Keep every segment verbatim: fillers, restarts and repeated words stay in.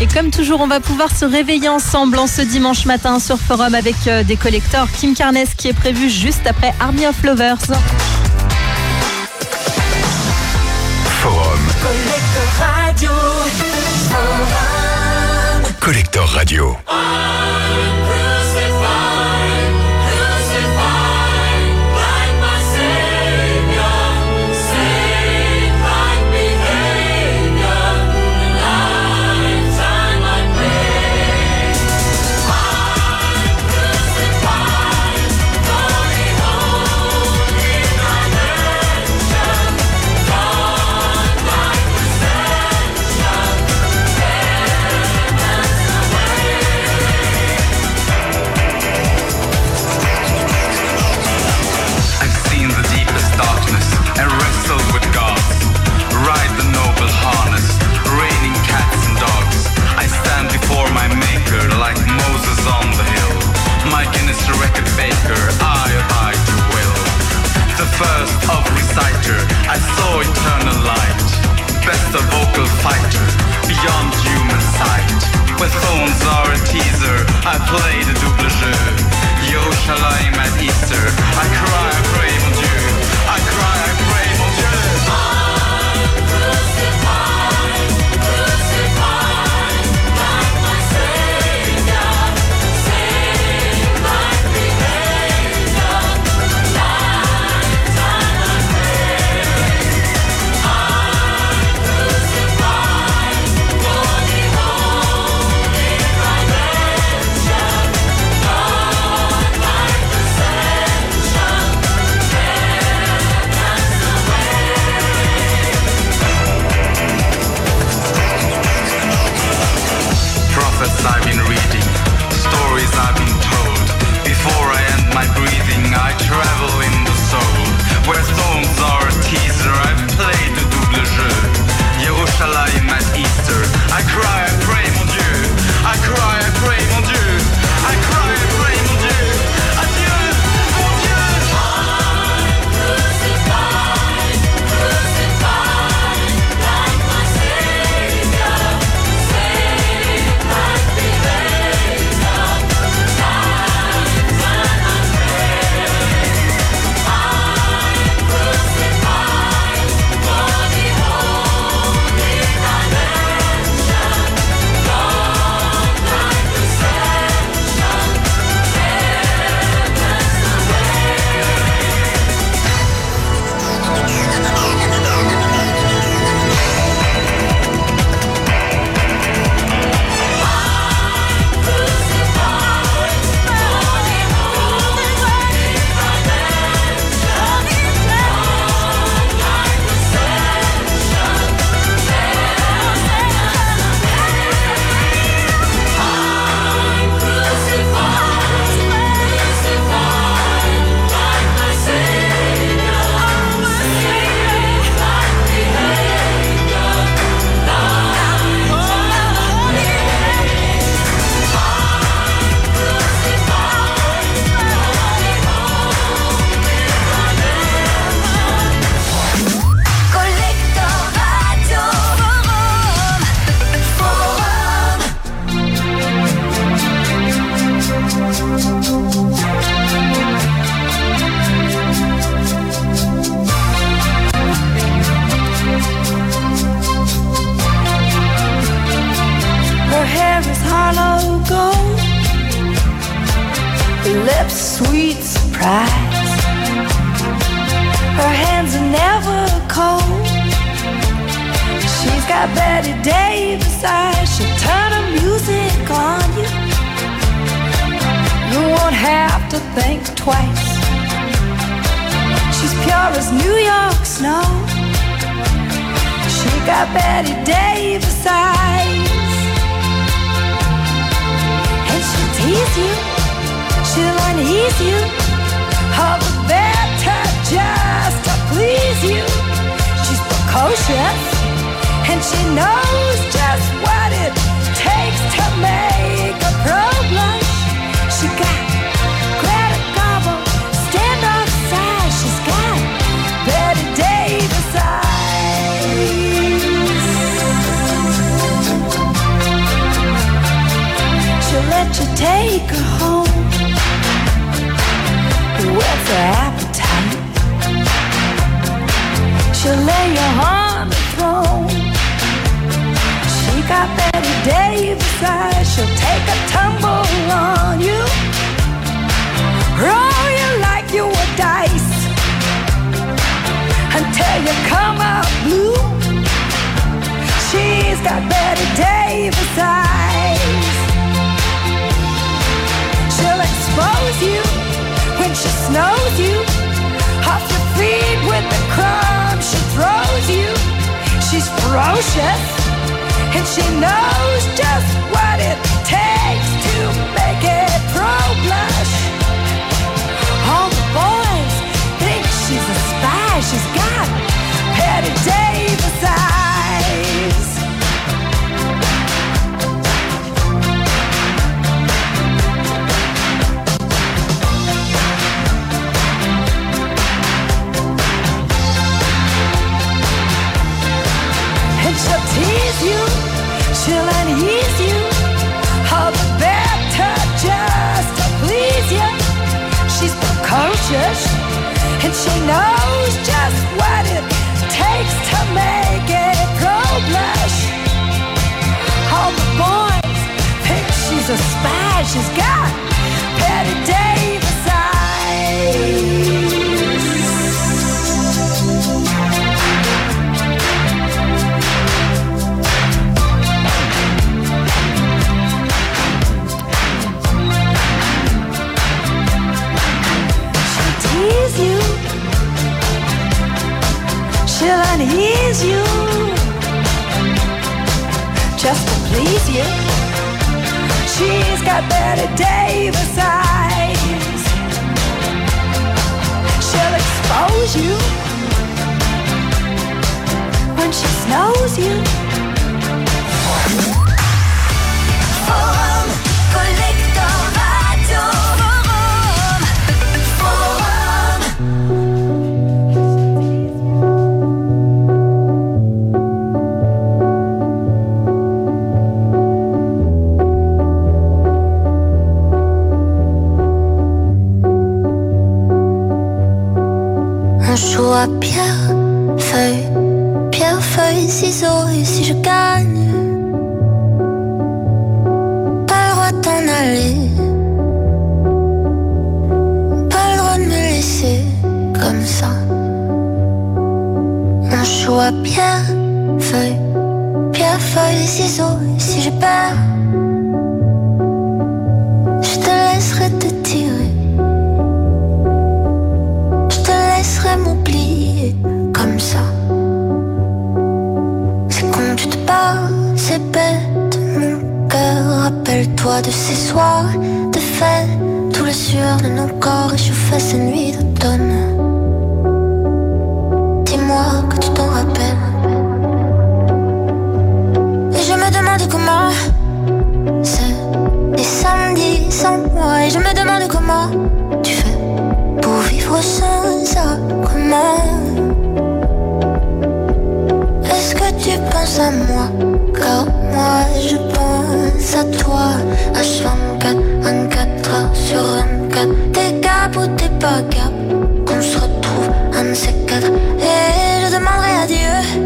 comme toujours, on va pouvoir se réveiller ensemble en ce dimanche matin sur Forum avec euh, des collecteurs. Kim Carnes qui est prévu juste après Army of Lovers. Forum. Collector Radio. Forum. Collector Radio. I saw eternal light, best a vocal fighter, beyond human sight. When phones are a teaser, I play the double jeu. Yerushalayim at Easter, I cry, I pray, mon Dieu. I cry, I pray, mon Dieu. I'm crucified, crucified, like my Savior, saved my behavior, lifetime I pray. I'm crucified for the holy redemption, God like ascension, heaven's the way. Prophets I've been reading, stories I've been told. Before I end my breathing, I travel in the soul. Where thorns are a teaser, I play the double jeu. Yerushalayim at Easter, I cry, I pray, mon Dieu. I cry, I pray, mon Dieu. I cry, I pray, mon Dieu. Adieu, mon Dieu. I'm crucified, crucified, like my Savior, saved like behavior, lifetime I pray. I'm crucified for the holy redemption, God like ascension, heaven's the Her hair is hollow gold, her lips sweet surprise. Her hands are never cold. She's got Betty Davis eyes. She'll turn her music on you. You won't have to think twice. She's pure as New York snow. She got Betty Davis eyes. And she'll tease you, she'll unease you, all the better just to please you. She's precocious, and she knows just what it takes to make a pro blush. She got Greta Garbo, stand off side. She's got Betty Davis eyes. when you're on the throne. She got Betty Davis eyes, she'll take a tumble on you, roll you like you were dice, until you come out blue. She's got Betty Davis eyes. She'll expose you when she snows you, off your feet with the crumbs she throws you. She's ferocious, and she knows just what it takes to make it pro-blush. All the boys think she's a spy. She's got Betty Davis eyes. And she'll tease you, she'll unease you, all the better just to please you. She's precocious, and she knows just what it takes to make it go blush. All the boys think she's a spy. She's got Betty Davis eyes. You. She'll unease you just to please you. She's got Betty Davis eyes. She'll expose you when she snows you. Forum Collector Radio. Choix pierre, feuille, pierre, feuille, ciseaux. Et si je gagne, pas le droit de t'en aller, pas le droit de me laisser comme ça. On choix pierre, feuille, pierre, feuille, ciseaux. Et si je perds, je te laisserai te tirer. M'oublier comme ça. C'est quand tu te bats, c'est bête. Mon cœur, rappelle-toi de ces soirs de fête, tous les sueurs de nos corps réchauffaient ces nuits d'automne. Dis-moi que tu t'en rappelles. Et je me demande comment c'est les samedis sans moi. Et je me demande comment tu fais pour vivre sans ça. Comment est-ce que tu penses à moi? Car moi je pense à toi. H vingt-quatre, vingt-quatre heures sur vingt-quatre. T'es cap ou t'es pas cap, qu'on se retrouve un de ces quatre. Et je demanderai à Dieu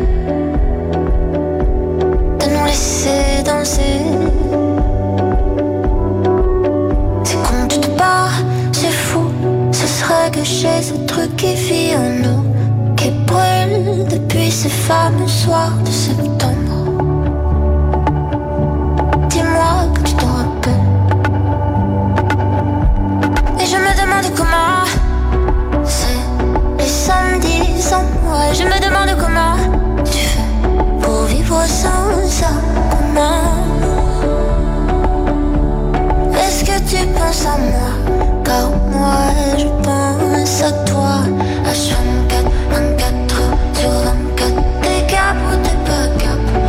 de nous laisser danser. C'est quand tu te barres, c'est fou. Ce serait gâcher ce truc qui vit en nous, qui brûle depuis ces fameux soirs de septembre. Dis-moi que tu t'en rappelles. Et je me demande comment c'est les samedis sans moi. Et je me demande comment tu fais pour vivre sans ça. Comment est-ce que tu penses à moi? Car moi je pense à toi. H vingt-quatre, vingt-quatre heures sur vingt-quatre. T'es cap ou t'es pas cap,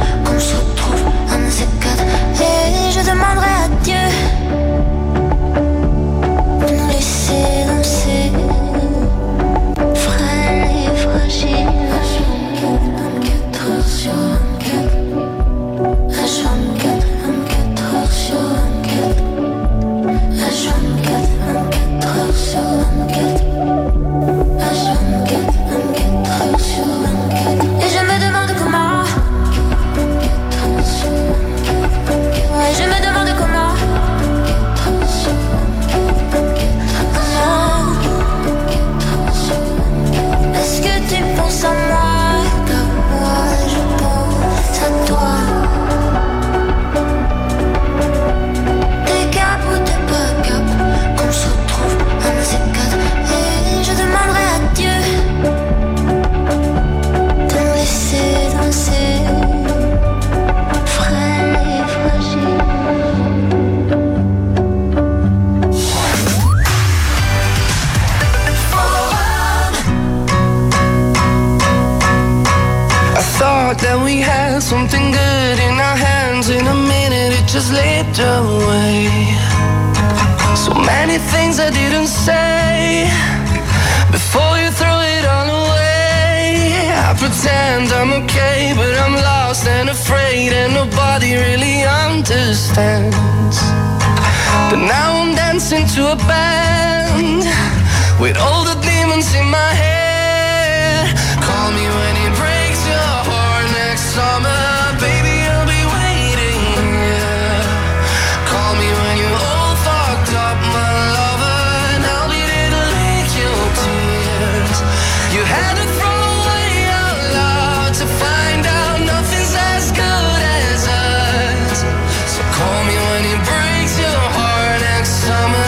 something good in our hands. In a minute it just slipped away. So many things I didn't say before you throw it all away. I pretend I'm okay, but I'm lost and afraid, and nobody really understands. But now I'm dancing to a band with all the demons in my head. Call me when it breaks your heart next summer, baby, I'll be waiting, yeah. Call me when you're all fucked up, my lover, and I'll be there to lick your tears. You had to throw away our love to find out nothing's as good as us. So call me when it breaks your heart next summer.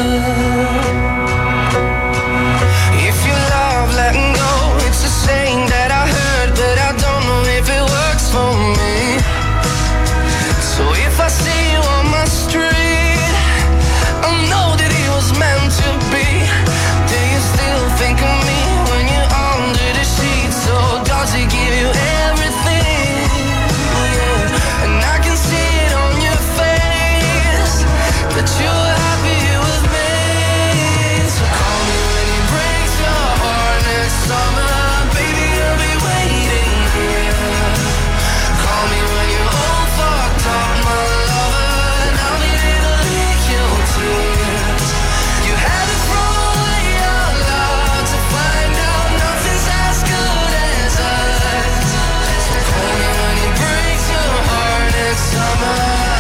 If you love letting go, it's a saying that I heard, but I don't know if it works for me. So if I see you on my street, I know that it was meant to be. Do you still think of me when you're under the sheets? So does it give you everything? Yeah. And I can see it on your face that you're happy with me. So call me when it breaks your heart next summer, baby, I'll be waiting here. Call me when you're all fucked up, my lover, and I'll be there to lick your tears. You had to throw away your love to find out nothing's as good as us. So call me when it breaks your heart next summer.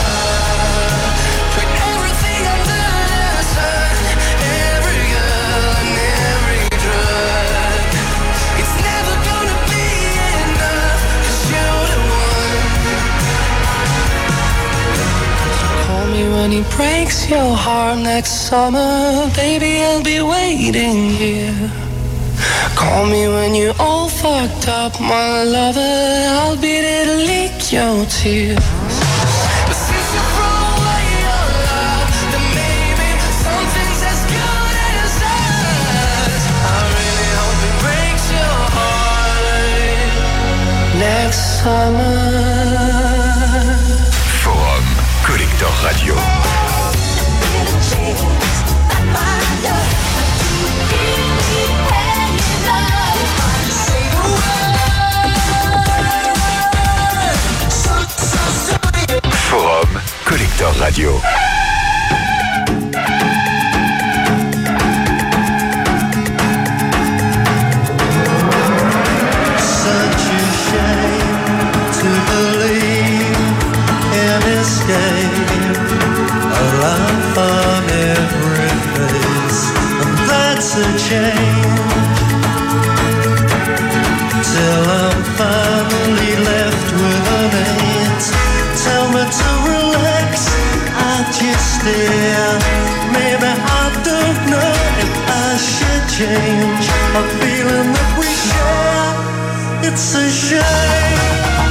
Put everything under the sun, every girl and every drug. It's never gonna be enough, 'cause you're the one. Call me when he breaks your heart next summer, baby, I'll be waiting here. Call me when you're all fucked up, my lover, I'll be there to lick your tears. But since you throw away your love, then maybe something's as good as us. I really hope it breaks your heart next summer. Forum Collector Radio. Forum Collector Radio. Such a shame to believe in escape, a laugh on every face, and that's a change. Till I'm finally left with an eight. Tell me to relax, I just stare. Maybe I don't know if I should change a feeling that we share. It's a shame.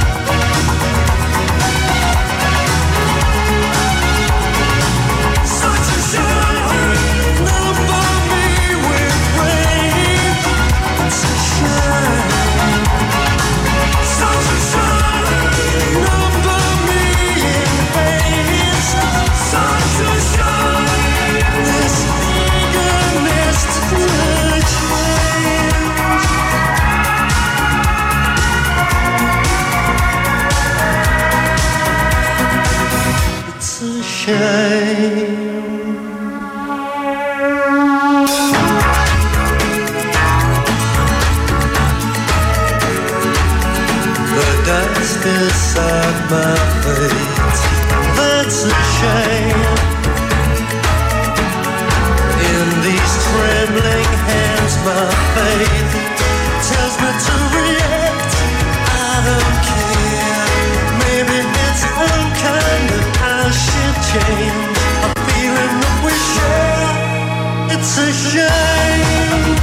Such a shame. Number me with rage. It's a shame. Such a shame. Number me in haste. Such a shame. This eagerness to change. It's a shame. The dust beside my feet, that's a shame. In these trembling hands, my faith tells me to react. I don't care. Maybe it's unkind, but I should change a feeling that we share. It's a shame.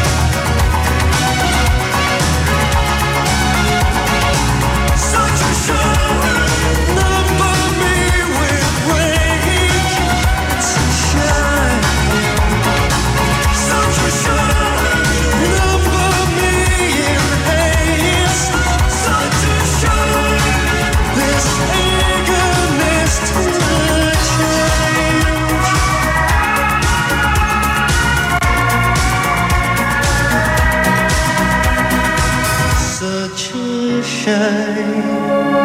Such a shame. Number me with rage. It's a shame. Such a shame. Number me in haste. Such a shame. shine.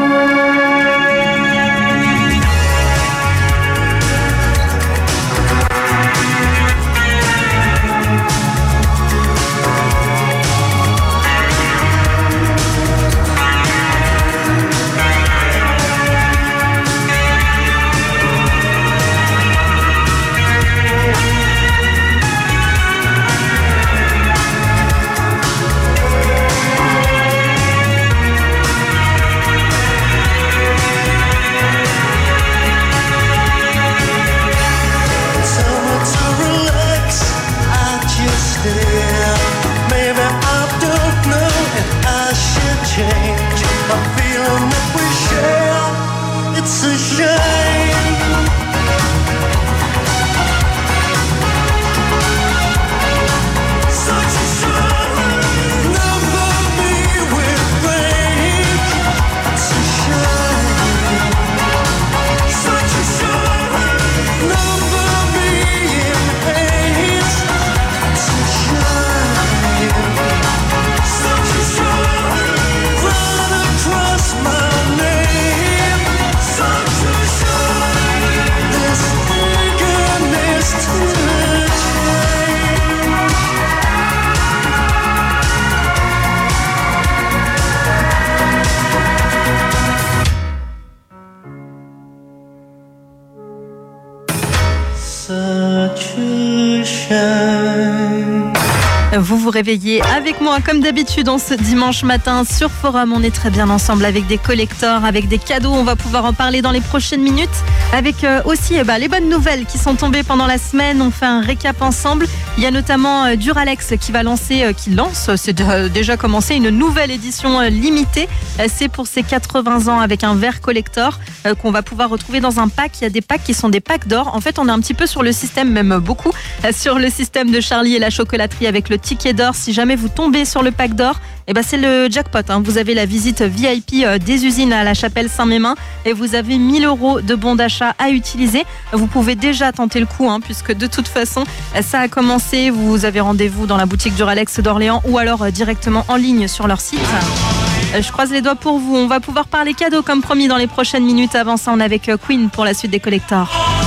Vous vous réveillez avec moi comme d'habitude en ce dimanche matin sur Forum. On est très bien ensemble avec des collectors, avec des cadeaux. On va pouvoir en parler dans les prochaines minutes. Avec euh, aussi eh ben, les bonnes nouvelles qui sont tombées pendant la semaine. On fait un récap ensemble. Il y a notamment euh, Duralex qui va lancer, euh, qui lance, c'est euh, déjà commencé, une nouvelle édition euh, limitée. Euh, c'est pour ses quatre-vingts ans avec un verre collector euh, qu'on va pouvoir retrouver dans un pack. Il y a des packs qui sont des packs d'or. En fait, on est un petit peu sur le système, même beaucoup, euh, sur le système de Charlie et la chocolaterie avec le ticket d'or. Si jamais vous tombez sur le pack d'or, eh ben c'est le jackpot. Hein. Vous avez la visite V I P euh, des usines à la chapelle Saint-Mémin et vous avez mille euros de bons d'achat à utiliser. Vous pouvez déjà tenter le coup, hein, puisque de toute façon, ça a commencé. Vous avez rendez-vous dans la boutique Duralex d'Orléans ou alors euh, directement en ligne sur leur site. Euh, je croise les doigts pour vous. On va pouvoir parler cadeaux comme promis dans les prochaines minutes. Avant ça, on est avec euh, Queen pour la suite des collectors.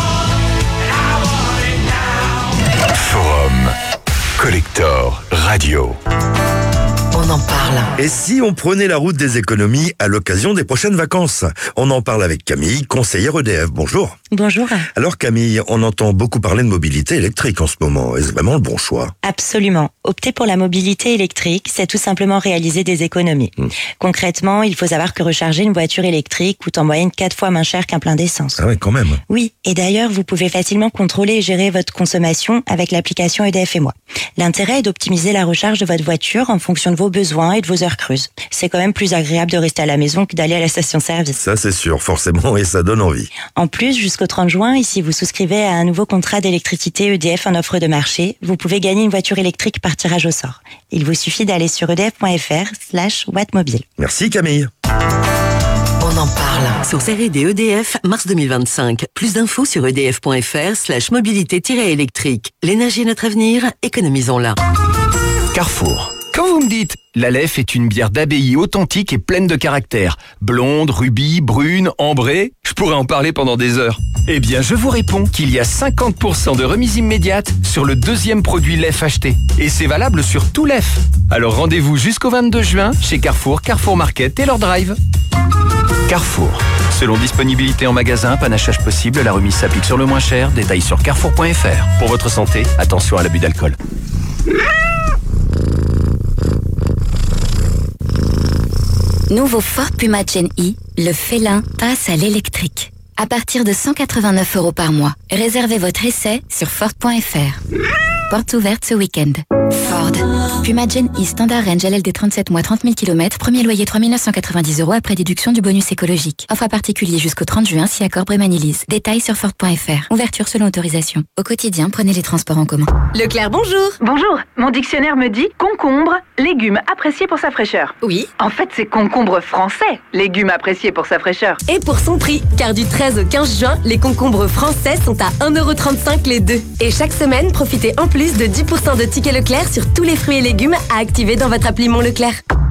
Forum Collector Radio. On en parle. Et si on prenait la route des économies à l'occasion des prochaines vacances? On en parle avec Camille, conseillère E D F. Bonjour. Bonjour. Alors Camille, on entend beaucoup parler de mobilité électrique en ce moment. Est-ce vraiment le bon choix? Absolument. Opter pour la mobilité électrique, c'est tout simplement réaliser des économies. Mmh. Concrètement, il faut savoir que recharger une voiture électrique coûte en moyenne quatre fois moins cher qu'un plein d'essence. Ah oui, quand même. Oui, et d'ailleurs, vous pouvez facilement contrôler et gérer votre consommation avec l'application E D F et moi. L'intérêt est d'optimiser la recharge de votre voiture en fonction de vos besoins et de vos heures creuses. C'est quand même plus agréable de rester à la maison que d'aller à la station-service. Ça, c'est sûr, forcément, et ça donne envie. En plus, jusqu'au trente juin, ici, vous souscrivez à un nouveau contrat d'électricité E D F en offre de marché. Vous pouvez gagner une voiture électrique par tirage au sort. Il vous suffit d'aller sur edf.fr slash wattmobile. Merci Camille. On en parle. Sur R et D E D F, mars deux mille vingt-cinq. Plus d'infos sur edf.fr slash mobilité-électrique. L'énergie est notre avenir, économisons-la. Carrefour. Quand vous me dites « l'Aleph est une bière d'abbaye authentique et pleine de caractère, blonde, rubis, brune, ambrée », je pourrais en parler pendant des heures. Eh bien, je vous réponds qu'il y a cinquante pour cent de remise immédiate sur le deuxième produit Lef acheté. Et c'est valable sur tout Lef. Alors rendez-vous jusqu'au vingt-deux juin chez Carrefour, Carrefour Market et leur drive. Carrefour. Selon disponibilité en magasin, panachage possible, la remise s'applique sur le moins cher. Détails sur carrefour point f r. Pour votre santé, attention à l'abus d'alcool. Nouveau Ford Puma Gen E, le félin passe à l'électrique. À partir de cent quatre-vingt-neuf euros par mois. Réservez votre essai sur Ford point f r. Porte ouverte ce week-end. Ford. Puma Gen E Standard Range L L D trente-sept mois trente mille kilomètres. Premier loyer trois mille neuf cent quatre-vingt-dix euros après déduction du bonus écologique. Offre à particulier jusqu'au trente juin si accord Brémanilise. Détails sur Ford point f r. Ouverture selon autorisation. Au quotidien, prenez les transports en commun. Leclerc, bonjour. Bonjour. Mon dictionnaire me dit concombre, légume apprécié pour sa fraîcheur. Oui. En fait, c'est concombre français, légume apprécié pour sa fraîcheur. Et pour son prix, car du treize au quinze juin, les concombres français sont à un euro trente-cinq les deux. Et chaque semaine, profitez en plus de dix pour cent de tickets Leclerc sur tous les fruits et légumes à activer dans votre appli Mon Leclerc.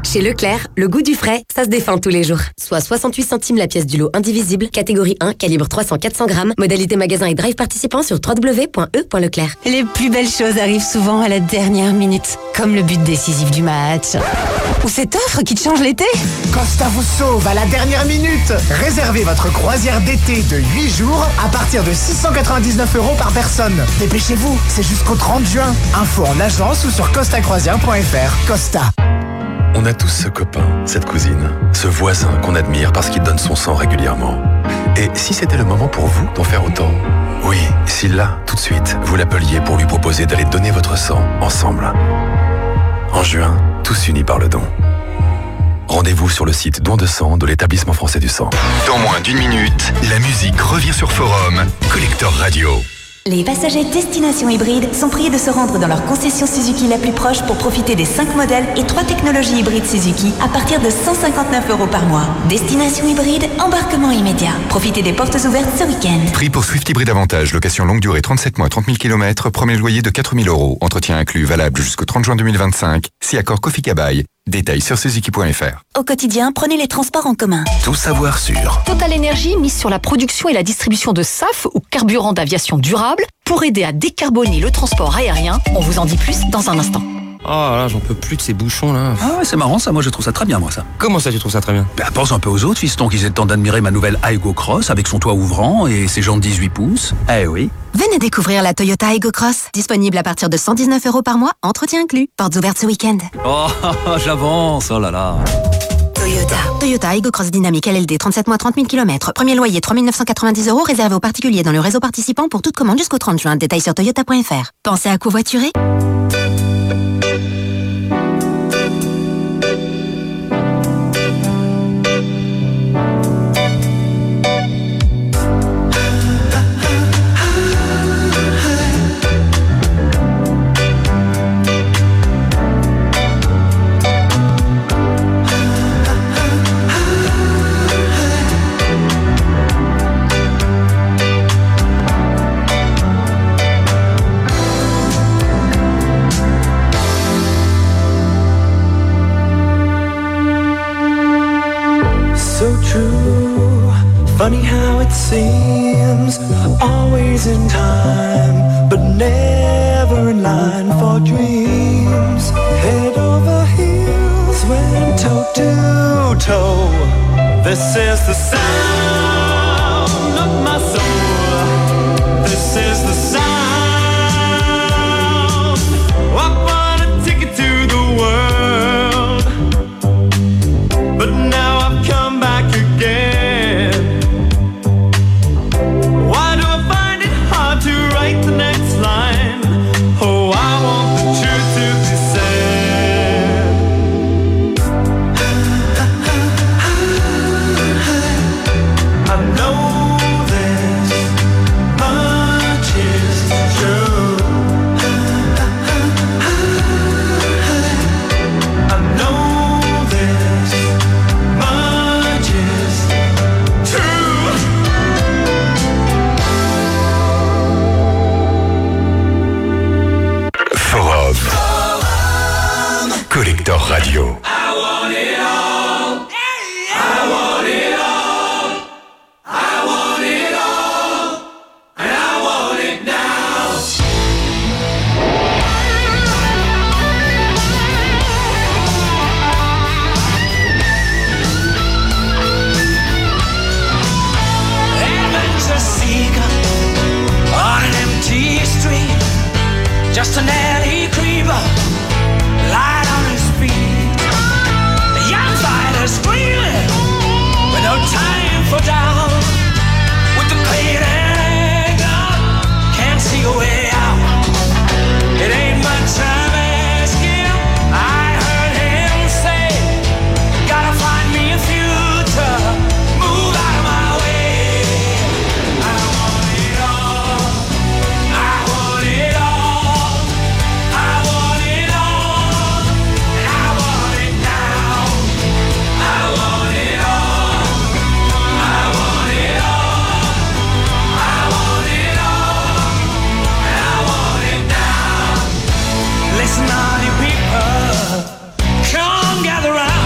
Chez Leclerc, le goût du frais, ça se défend tous les jours. Soit soixante-huit centimes la pièce du lot indivisible, catégorie un, calibre trois cents à quatre cents grammes, modalité magasin et drive participant sur w w w point e point leclerc. Les plus belles choses arrivent souvent à la dernière minute, comme le but décisif du match. Ou cette offre qui te change l'été. Costa vous sauve à la dernière minute. Réservez votre croisière d'été de huit jours à partir de six cent quatre-vingt-dix-neuf euros par personne. Dépêchez-vous, c'est jusqu'au trente juin. Info en agence ou sur costa croisière point f r. Costa. On a tous ce copain, cette cousine, ce voisin qu'on admire parce qu'il donne son sang régulièrement. Et si c'était le moment pour vous d'en faire autant? Oui, si là, tout de suite, vous l'appeliez pour lui proposer d'aller donner votre sang ensemble. En juin, tous unis par le don. Rendez-vous sur le site Don de sang de l'établissement français du sang. Dans moins d'une minute, la musique revient sur Forum, Collector Radio. Les passagers Destination Hybride sont priés de se rendre dans leur concession Suzuki la plus proche pour profiter des cinq modèles et trois technologies hybrides Suzuki à partir de cent cinquante-neuf euros par mois. Destination Hybride, embarquement immédiat. Profitez des portes ouvertes ce week-end. Prix pour Swift Hybride Avantage, location longue durée trente-sept mois, trente mille kilomètres, premier loyer de quatre mille euros. Entretien inclus, valable jusqu'au trente juin deux mille vingt-cinq. Si accord Kofi-Kabai. Détails sur suzuki point f r. Au quotidien, prenez les transports en commun. Tout savoir sur Total Energy mise sur la production et la distribution de S A F ou carburant d'aviation durable pour aider à décarboner le transport aérien. On vous en dit plus dans un instant. Oh là, j'en peux plus de ces bouchons là. Ah ouais, c'est marrant ça, moi je trouve ça très bien moi ça. Comment ça tu trouves ça très bien? Bah pense un peu aux autres fistons qui aient le temps d'admirer ma nouvelle Aygo Cross avec son toit ouvrant et ses jantes dix-huit pouces. Eh oui. Venez découvrir la Toyota Aygo Cross, disponible à partir de cent dix-neuf euros par mois, entretien inclus. Portes ouvertes ce week-end. Oh, j'avance, oh là là. Toyota. Toyota Aygo Cross Dynamique L L D, trente-sept mois, trente mille kilomètres. Premier loyer trois mille neuf cent quatre-vingt-dix euros, réservé aux particuliers dans le réseau participant pour toute commande jusqu'au trente juin. Détails sur toyota point f r. Pensez à covoiturer? Funny how it seems, always in time, but never in line for dreams. Head over heels, went toe to toe. This is the sound of my soul. This is the sound. I want a ticket to the world, but now I've come back again. The next line. Oh, I want the truth to be said. I know this much is true. I know this much is true. Forum Collector Radio. I want it all. I want it all. I want it all. And I want it now. Heaven's a seeker on an empty street. Just an alley creeper, light on his feet. A young fighter screaming, with no time for doubt. With the pain and anger, can't see a way out. It ain't much I'm asking. I heard him say, gotta find me a future. Move out of my way. I want it all. I want it all. I want it all, and I want it now. I want it all. I want it all. I want it all, and I want it now. Listen, all you people, come gather round.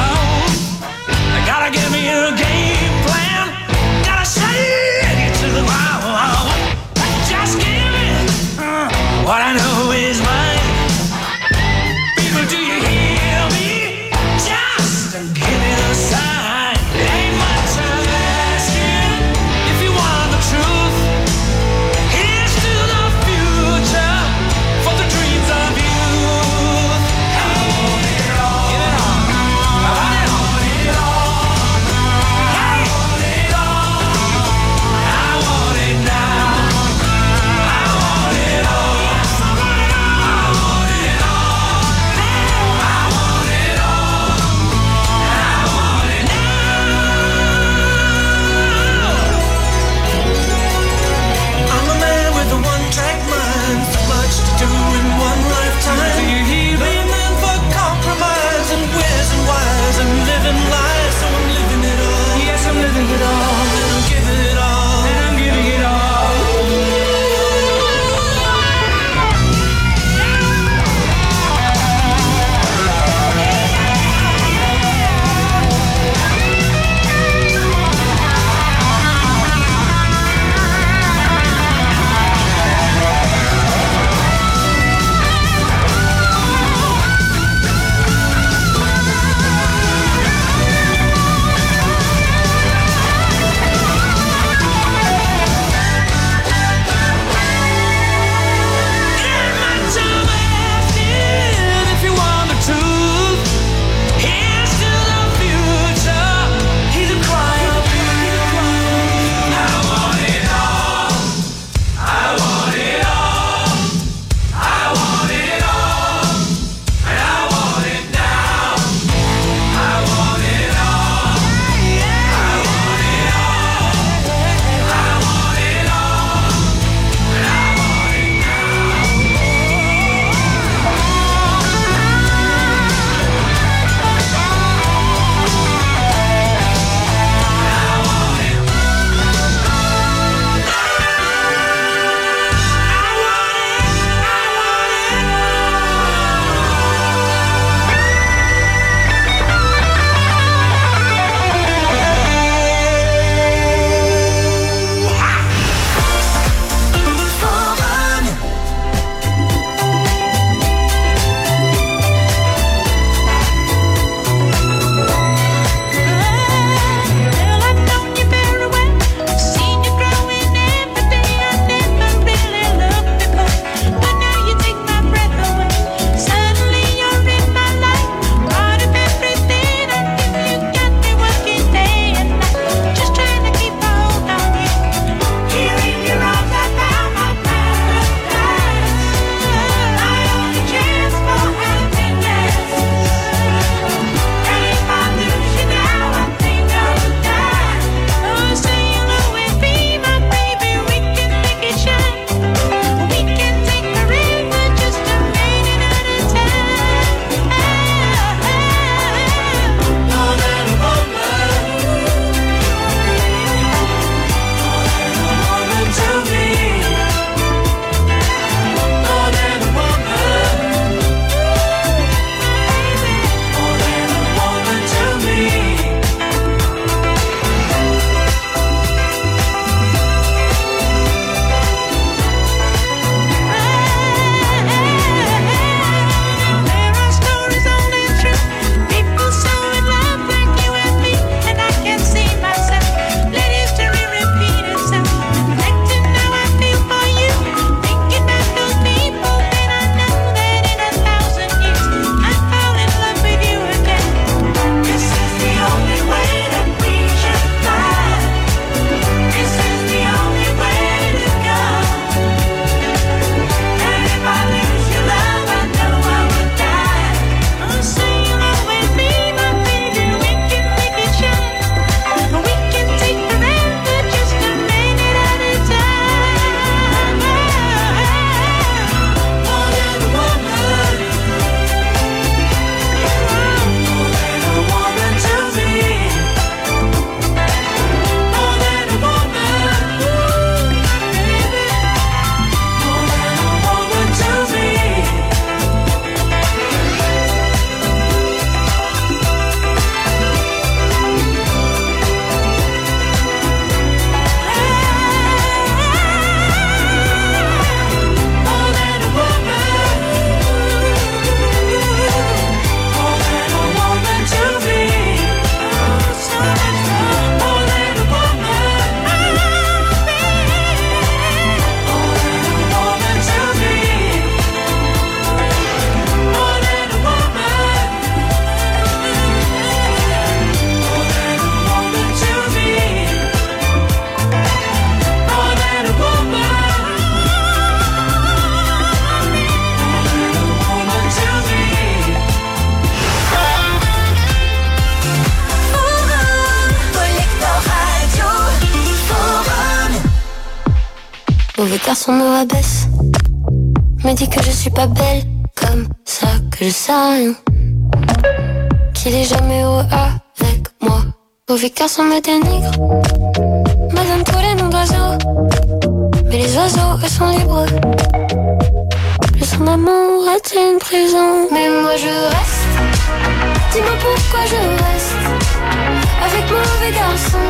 Mauvais garçon me rabaisse, me dit que je suis pas belle, comme ça que je sais rien, qu'il est jamais heureux avec moi. Mauvais garçon me dénigre, me donne tous les noms d'oiseaux, mais les oiseaux eux sont libres. Le son d'amour est une prison, mais moi je reste. Dis-moi pourquoi je reste avec mauvais garçon.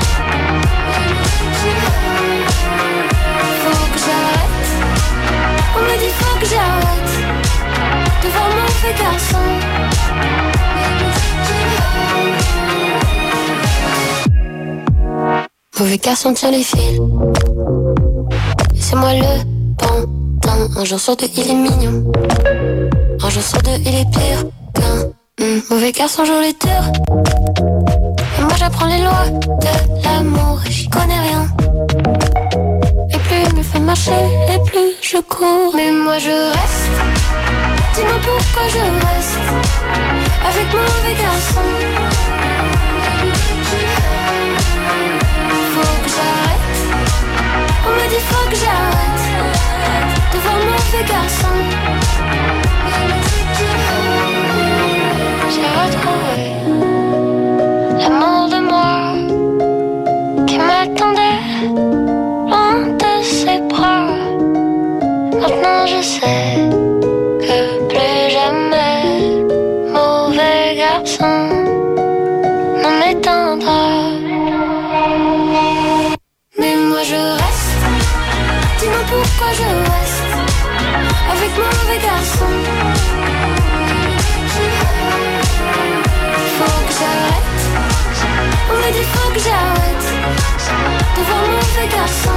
Faut que j'arrête, on me dit faut que j'arrête de voir mauvais garçon. Mauvais garçon tire les fils, et c'est moi le pantin. Un jour sur deux il est mignon, un jour sur deux il est pire qu'un mmh. Mauvais garçon joue les tours, et moi j'apprends les lois de l'amour, j'y connais rien. Et plus il me fait marcher, et plus je cours. Mais moi je reste, dis-moi pourquoi je reste avec mauvais garçon. Faut que j'arrête, on me dit faut que j'arrête de voir mauvais garçon. J'ai retrouvé l'amour de moi qui m'attendait loin de ses bras. Maintenant je sais que plus jamais mauvais garçon ne m'éteindra. Mais moi je reste, dis-moi pourquoi je reste avec mauvais garçon. Faut que j'arrête, on me dit faut que j'arrête de voir mauvais garçon.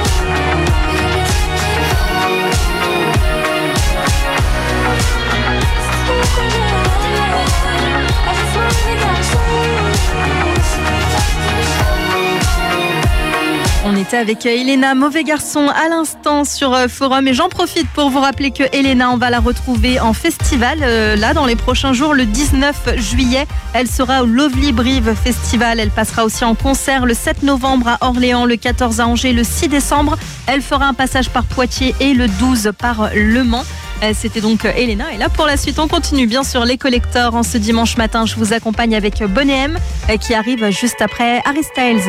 On était avec Elena, mauvais garçon, à l'instant sur Forum. Et j'en profite pour vous rappeler que Elena, on va la retrouver en festival, euh, là, dans les prochains jours, le dix-neuf juillet. Elle sera au Lovely Brive Festival. Elle passera aussi en concert le sept novembre à Orléans, le quatorze à Angers, le six décembre. Elle fera un passage par Poitiers et le douze par Le Mans. C'était donc Elena. Et là, pour la suite, on continue bien sûr les collectors. En ce dimanche matin, je vous accompagne avec Bonnet M qui arrive juste après Harry Styles.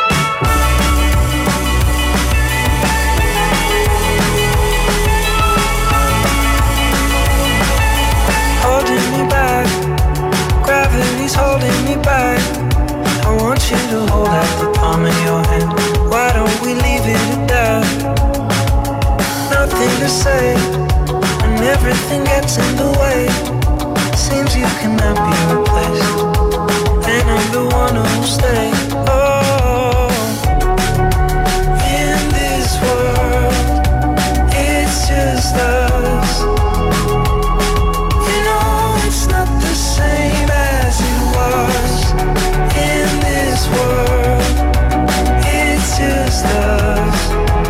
Gravity's holding me back. I want you to hold out the palm of your hand. Why don't we leave it at that? Nothing to say when everything gets in the way. Seems you cannot be replaced, and I'm the one who'll stay. Oh, in this world, it's just us. You know it's not the same as it was. In this world, it's just us.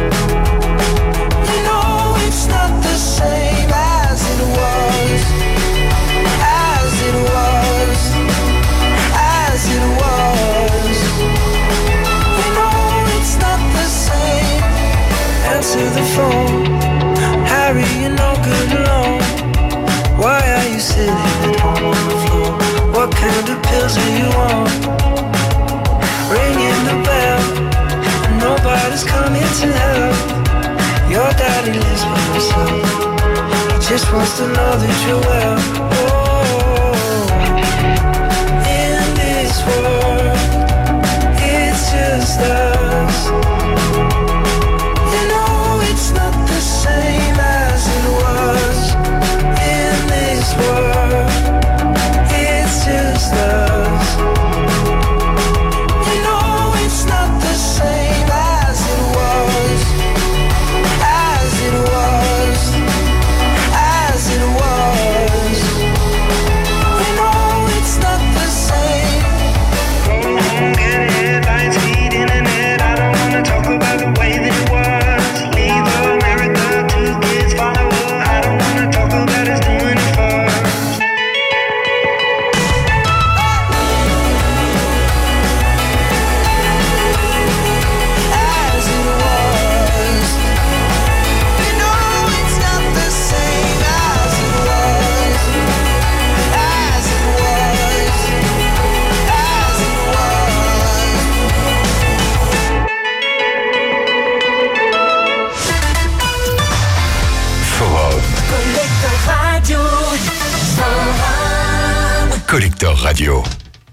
You know it's not the same as it was. As it was. As it was. You know it's not the same. Answer the phone. Harry, you're no good alone. Why are you sitting at home on the floor? What kind of pills are you on? Ringing the bell, and nobody's coming to help. Your daddy lives by himself. He just wants to know that you're well. Oh, in this world, it's just us. You know it's not the same as it was. In this world, it's just us. You know it's not the same as it was. As it was. As it was. Collector Radio.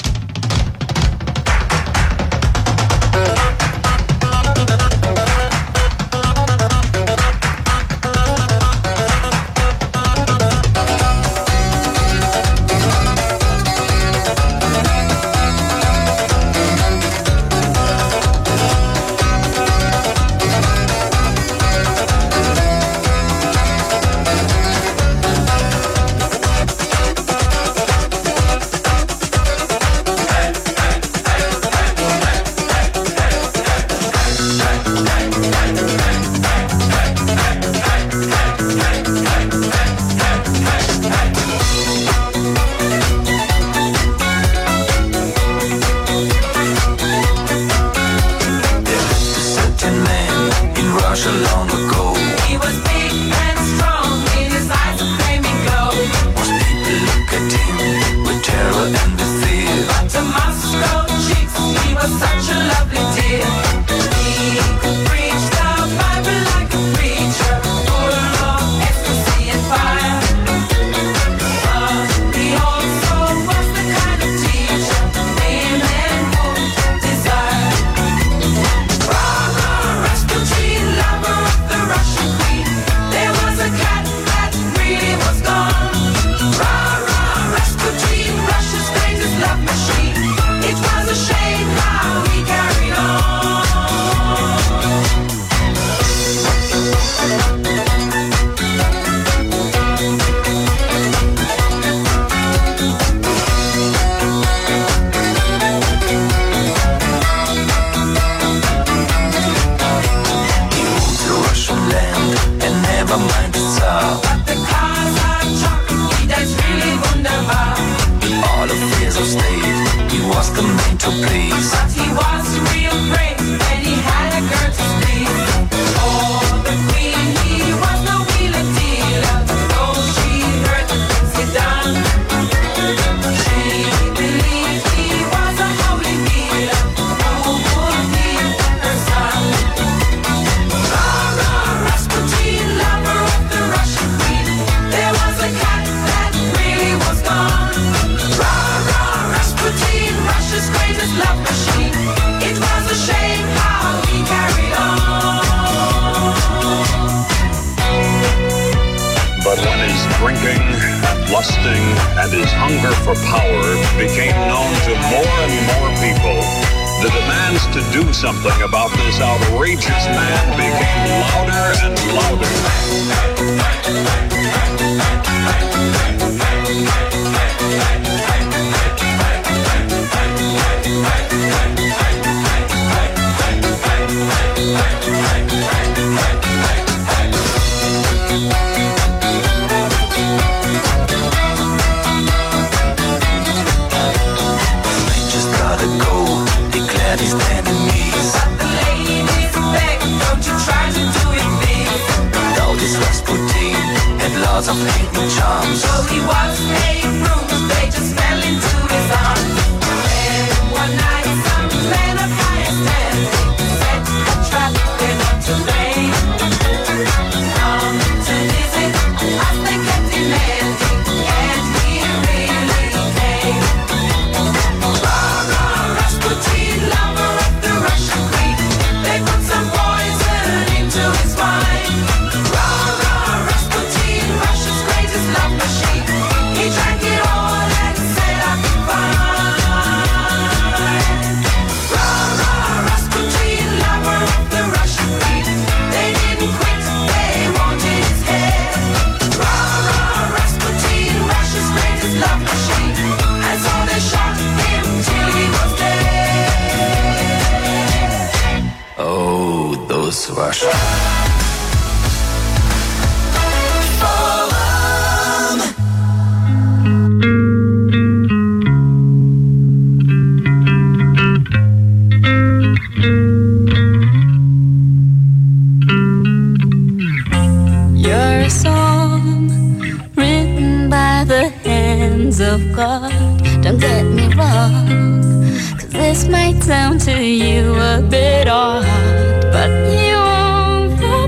Of God, don't get me wrong, 'cause this might sound to you a bit odd, but you own the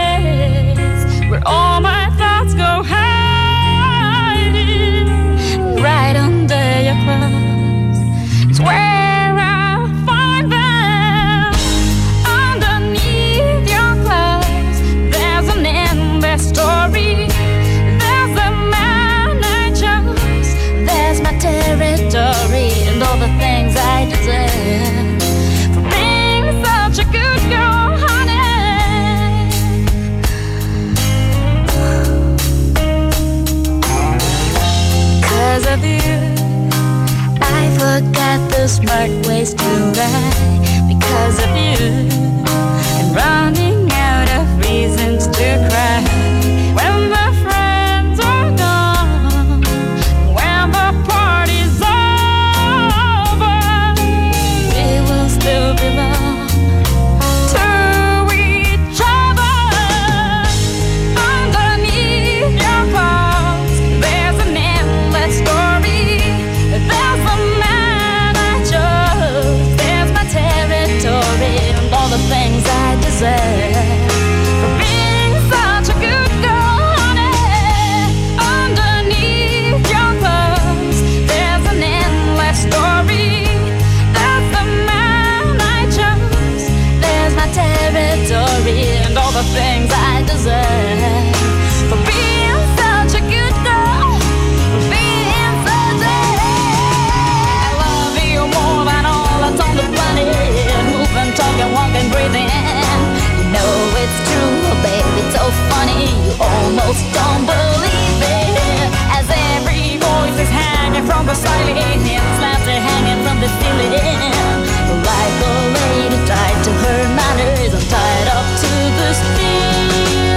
place where all my thoughts go hiding, right under your forget the smart ways to ride because of you. And running out of reasons to cry when my friends are gone, when the party's over, we will still belong to each other. Underneath your clothes, there's an endless story. There's a man I chose, there's my territory, and all the things I deserve for being such a good girl, honey. Underneath your clothes, there's an endless story. There's the man I chose, there's my territory, and all the things I deserve for being such a good girl, for being such a. I love you more than all that's on the planet, moving, talking, walking, breathing. You know it's true, baby, it's so funny, you almost don't believe it. As every voice is hanging from the ceiling, slabs are hanging from the ceiling. Like a lady tied to her manners, I'm tied up to the steel.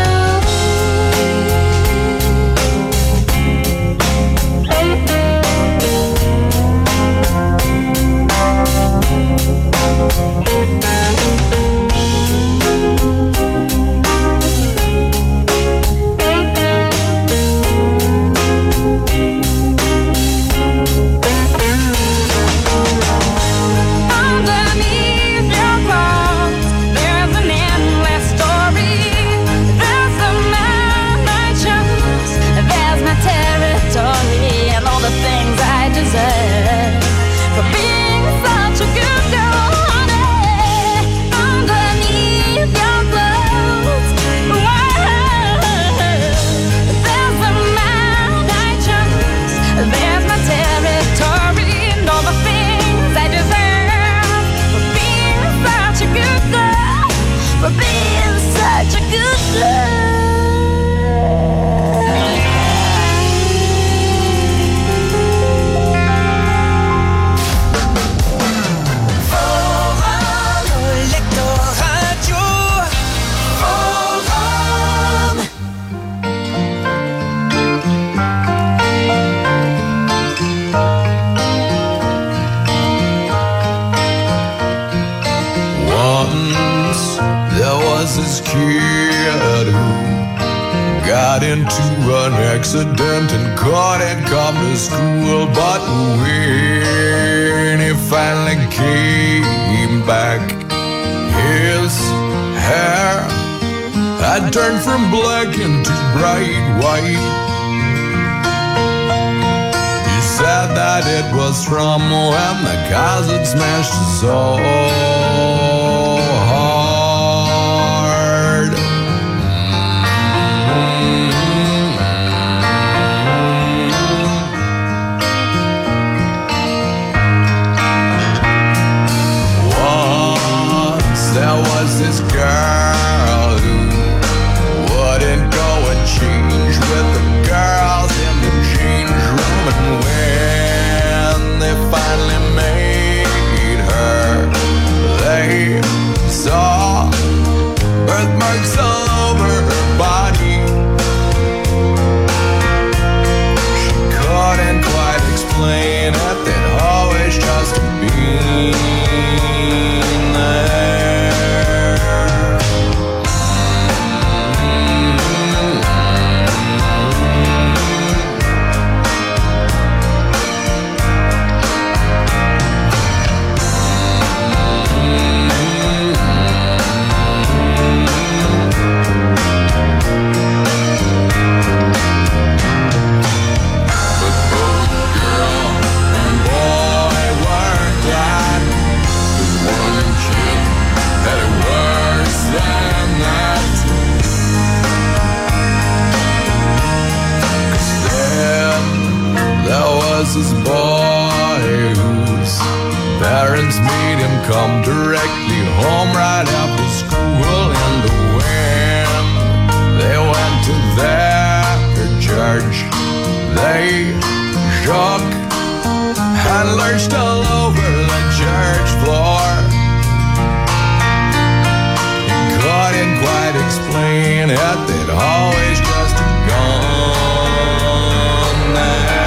Underneath your clothes, there's an endless story. There's the man I chose, there's my territory, and all the things I deserve for being such a good girl, honey. Underneath your clothes, there's the man I chose, there's my territory, and all the things I deserve for being such a good girl, for being such a good girl. Once there was this kid who got into an accident and couldn't come to school. But when he finally came back, his hair had turned from black into bright white. He said that it was from when the cars had smashed his soul. This girl who wouldn't go and change with the girls in the change room, and when they finally made her, they saw birthmarks all over her body. She couldn't quite explain it, they'd always just been there. This boy whose parents made him come directly home right after school, and when they went to their church, they shook I lurched all over the church floor. Couldn't quite explain it, they'd always just gone there.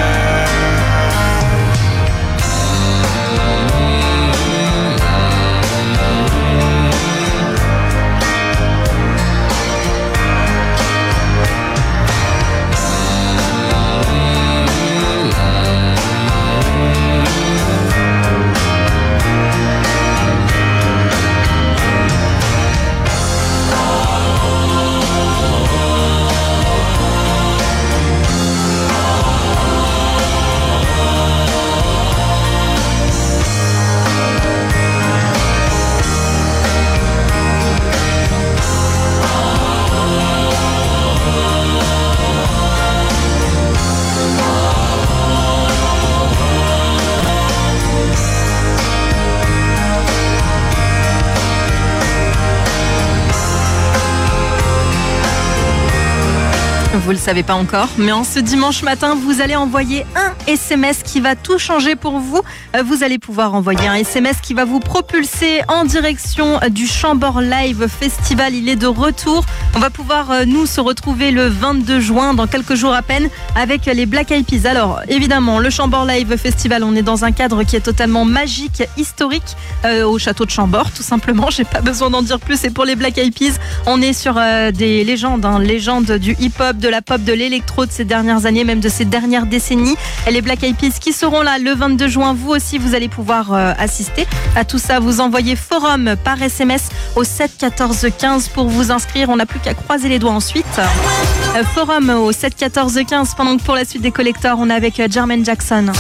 Vous le savez pas encore, mais en ce dimanche matin, vous allez envoyer un S M S qui va tout changer pour vous. Vous allez pouvoir envoyer un S M S qui va vous propulser en direction du Chambord Live Festival. Il est de retour. On va pouvoir, nous, se retrouver le vingt-deux juin, dans quelques jours à peine, avec les Black Eyed Peas. Alors, évidemment, le Chambord Live Festival, on est dans un cadre qui est totalement magique, historique, euh, au château de Chambord, tout simplement. J'ai pas besoin d'en dire plus. C'est pour les Black Eyed Peas. On est sur euh, des légendes, hein, légendes du hip-hop, de la pop, de l'électro de ces dernières années, même de ces dernières décennies. Et les Black Eyed Peas qui seront là le vingt-deux juin. Vous aussi, vous allez pouvoir euh, assister à tout ça. Vous envoyez forum par S M S au sept quatorze quinze pour vous inscrire. On n'a plus qu'à croiser les doigts ensuite. Euh, forum au sept quatorze quinze. Pendant que pour la suite des collecteurs, on est avec euh, Jermaine Jackson.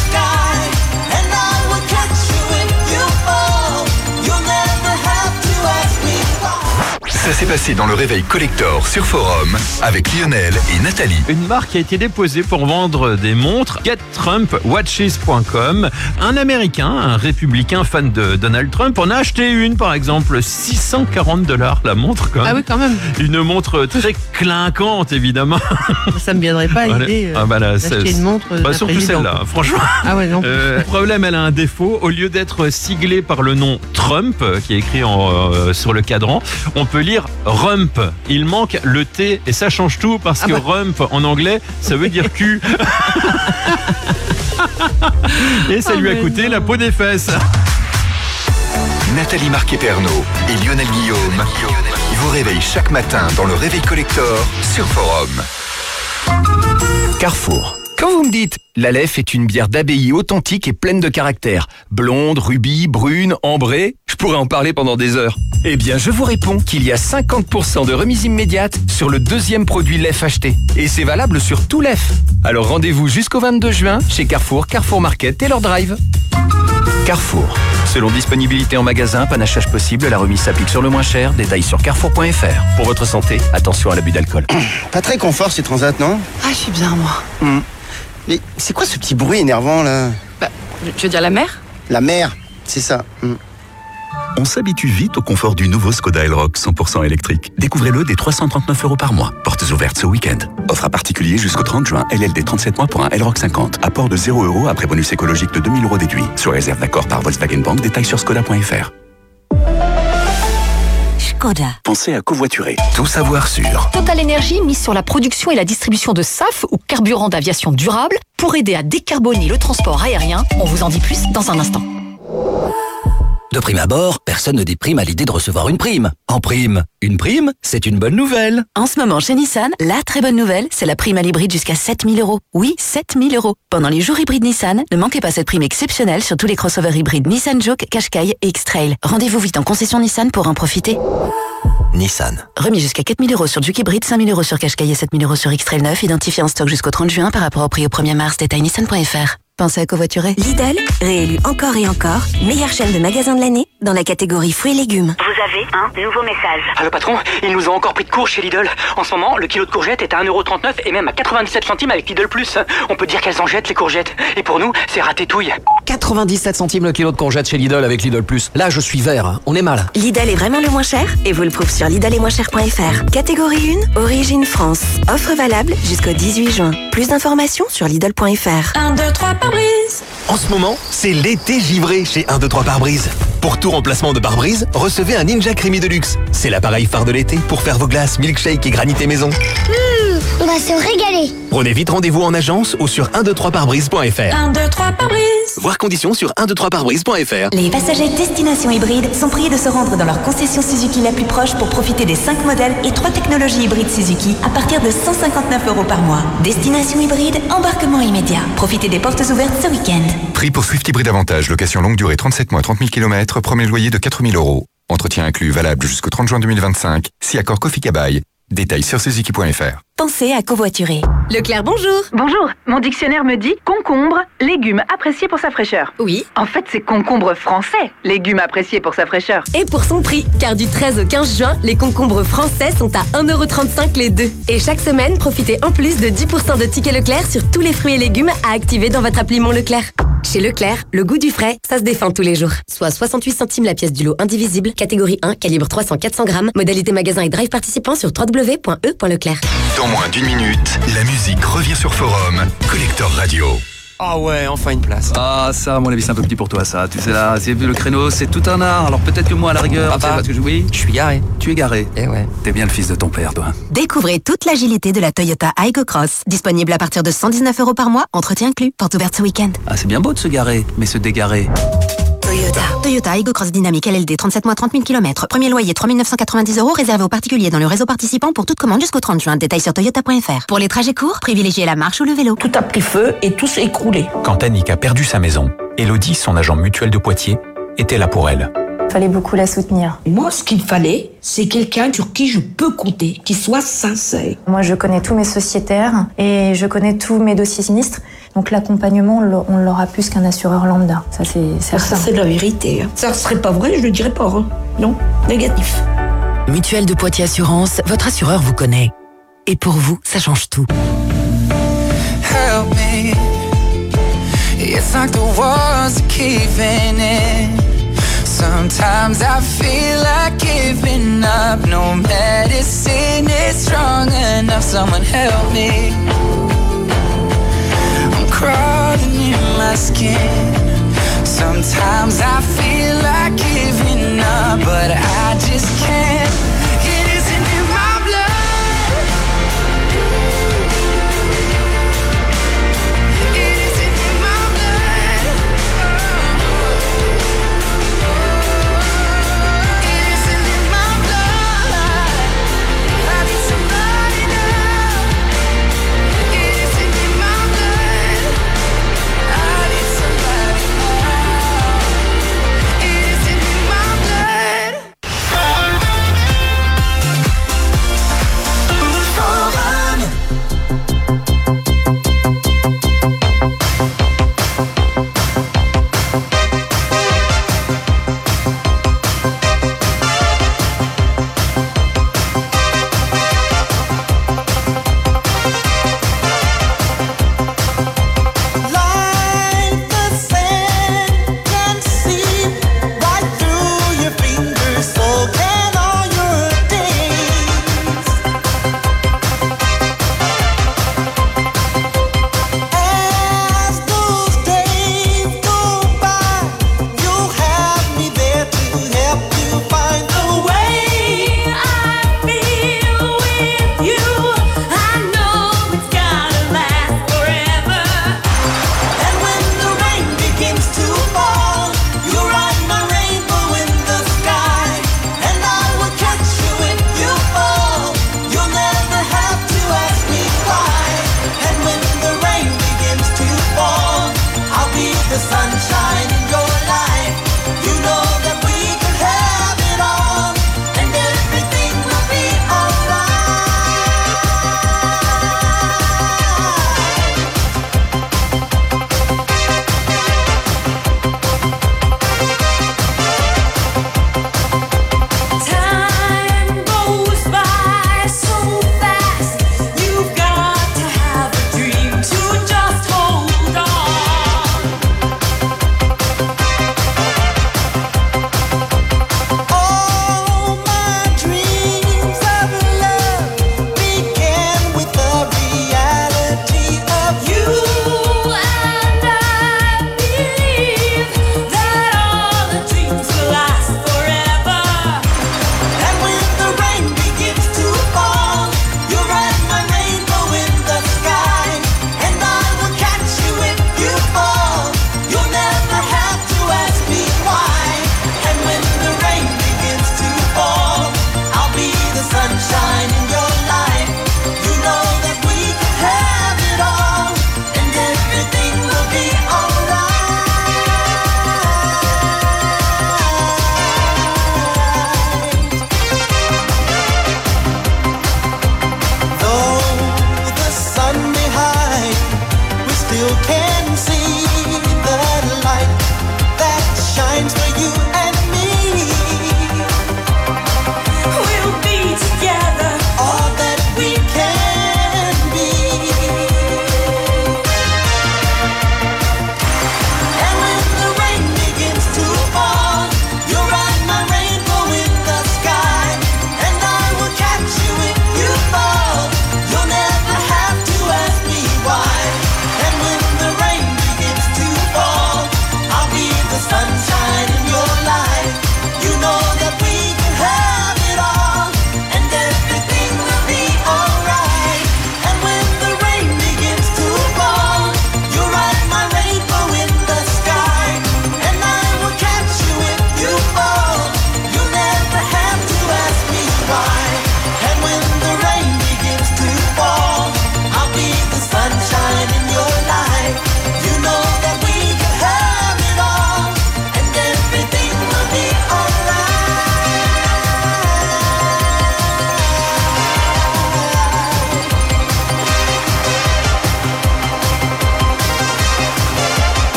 Ça s'est passé dans le réveil collector sur Forum avec Lionel et Nathalie. Une marque a été déposée pour vendre des montres get trump watches point com. Un Américain, un républicain fan de Donald Trump, en a acheté une par exemple, six cent quarante dollars la montre quand même. Ah oui, quand même. Une montre très clinquante évidemment. Ça me viendrait pas à l'idée euh, ah bah là, d'acheter une montre. Bah surtout celle-là, franchement. Ah ouais, non. Euh, le problème, elle a un défaut. Au lieu d'être siglée par le nom Trump, qui est écrit en, euh, sur le cadran, on peut lire rump. Il manque le T et ça change tout parce ah que bah. rump en anglais, ça veut dire cul. Et ça oh lui a coûté non. la peau des fesses. Nathalie Marquet-Pernot et Lionel Guillaume vous réveillent chaque matin dans le réveil collector sur Forum. Carrefour. Quand vous me dites « La Leffe est une bière d'abbaye authentique et pleine de caractère, blonde, rubis, brune, ambrée », je pourrais en parler pendant des heures. Eh bien, je vous réponds qu'il y a cinquante pour cent de remise immédiate sur le deuxième produit Leffe acheté. Et c'est valable sur tout Leffe. Alors rendez-vous jusqu'au vingt-deux juin chez Carrefour, Carrefour Market et leur drive. Carrefour. Selon disponibilité en magasin, panachage possible, la remise s'applique sur le moins cher. Détails sur carrefour point f r. Pour votre santé, attention à l'abus d'alcool. Pas très confort ces transats, non? Ah, je suis bien, moi. Mmh. Mais c'est quoi ce petit bruit énervant, là? Bah, tu veux dire la mer? La mer, c'est ça. Mmh. On s'habitue vite au confort du nouveau Skoda Elroq cent pour cent électrique. Découvrez-le dès trois cent trente-neuf euros par mois. Portes ouvertes ce week-end. Offre à particulier jusqu'au trente juin. L L D trente-sept mois pour un Elroq cinquante. Apport de zéro euros après bonus écologique de deux mille euros déduit. Sur réserve d'accord par Volkswagen Bank. Détails sur skoda point f r. Skoda. Pensez à covoiturer. Tout savoir sur. Total Energy mise sur la production et la distribution de S A F ou carburant d'aviation durable pour aider à décarboner le transport aérien. On vous en dit plus dans un instant. De prime abord, personne ne déprime à l'idée de recevoir une prime. En prime, une prime, c'est une bonne nouvelle. En ce moment, chez Nissan, la très bonne nouvelle, c'est la prime à l'hybride jusqu'à sept mille euros. Oui, sept mille euros. Pendant les jours hybrides Nissan, ne manquez pas cette prime exceptionnelle sur tous les crossovers hybrides Nissan Juke, Qashqai et X-Trail. Rendez-vous vite en concession Nissan pour en profiter. Nissan. Remis jusqu'à quatre mille euros sur Juke hybride, cinq mille euros sur Qashqai et sept mille euros sur X-Trail neuf, identifié en stock jusqu'au trente juin par rapport au prix au premier mars. Détail nissan point f r. Pensez à covoiturer. Lidl, réélu encore et encore, meilleure chaîne de magasins de l'année dans la catégorie fruits et légumes. Vous avez un nouveau message. Ah le patron, ils nous ont encore pris de court chez Lidl. En ce moment, le kilo de courgettes est à un euro trente-neuf et même à quatre-vingt-dix-sept centimes avec Lidl plus. On peut dire qu'elles en jettent les courgettes. Et pour nous, c'est ratétouille. quatre-vingt-dix-sept centimes le kilo de courgettes chez Lidl avec Lidl Plus. Là, je suis vert, hein. On est mal. Lidl est vraiment le moins cher et vous le prouve sur Lidl et moins cher point f r. Catégorie un, origine France. Offre valable jusqu'au dix-huit juin. Plus d'informations sur Lidl point f r. un, deux, trois pare-brise. En ce moment, c'est l'été givré chez un, deux, trois pare-brise. Pour tout remplacement de pare-brise, recevez un Ninja Creamy Deluxe. C'est l'appareil phare de l'été pour faire vos glaces, milkshake et granité maison. Mmh, on va se régaler. Prenez vite rendez-vous en agence ou sur un, deux, trois pare-brise point f r. un, deux, trois pare-brise. Voir conditions sur un, deux, trois pare-brise point f r. Les passagers Destination Hybride sont priés de se rendre dans leur concession Suzuki la plus proche pour profiter des cinq modèles et trois technologies hybrides Suzuki à partir de cent cinquante-neuf euros par mois. Destination Hybride, embarquement immédiat. Profitez des portes ouvertes ce week-end. Prix pour Swift Hybrid Avantage, location longue durée trente-sept mois, trente mille kilomètres, premier loyer de quatre mille euros. Entretien inclus, valable jusqu'au trente juin deux mille vingt-cinq, si accord Kofi Kabai. Détails sur suzuki point f r. Pensez à covoiturer. Leclerc, bonjour. Bonjour, mon dictionnaire me dit concombre, légume apprécié pour sa fraîcheur. Oui. En fait, c'est concombre français, légume apprécié pour sa fraîcheur. Et pour son prix, car du treize au quinze juin, les concombres français sont à un euro trente-cinq les deux. Et chaque semaine, profitez en plus de dix pour cent de tickets Leclerc sur tous les fruits et légumes à activer dans votre appli Mon Leclerc. Chez Leclerc, le goût du frais, ça se défend tous les jours. Soit soixante-huit centimes la pièce du lot indivisible, catégorie un, calibre trois cents à quatre cents grammes, modalité magasin et drive participant sur w w w point e point leclerc. Dans moins d'une minute, la musique revient sur Forum. Collector Radio. Ah ouais, enfin une place. Ah ça, à mon avis, c'est un peu petit pour toi, ça. Tu sais là, c'est le créneau, c'est tout un art. Alors peut-être que moi, à la rigueur, tu sais, parce que je, oui, je suis garé. Tu es garé. Eh ouais. T'es bien le fils de ton père, toi. Découvrez toute l'agilité de la Toyota Aygo Cross. Disponible à partir de cent dix-neuf euros par mois, entretien inclus. Porte ouverte ce week-end. Ah, c'est bien beau de se garer, mais se dégarer. Toyota. Toyota Aygo Cross Dynamique L L D, trente-sept mois, trente mille kilomètres. Premier loyer trois mille neuf cent quatre-vingt-dix euros, réservé aux particuliers dans le réseau participant pour toute commande jusqu'au trente juin. Détails sur toyota point f r. Pour les trajets courts, privilégiez la marche ou le vélo. Tout a pris feu et tout s'est écroulé. Quand Annick a perdu sa maison, Elodie, son agent mutuel de Poitiers, était là pour elle. Il fallait beaucoup la soutenir. Moi, ce qu'il fallait, c'est quelqu'un sur qui je peux compter, qui soit sincère. Moi, je connais tous mes sociétaires et je connais tous mes dossiers sinistres. Donc l'accompagnement, on l'aura plus qu'un assureur lambda. Ça, c'est certain. Ça, c'est la vérité. Ça serait pas vrai, je le dirais pas. Hein. Non, négatif. Mutuelle de Poitiers Assurance, votre assureur vous connaît. Et pour vous, ça change tout. Help me. It's like the walls are caving in. Sometimes I feel like giving up. No medicine is strong enough. Someone help me. I'm crawling in my skin. Sometimes I feel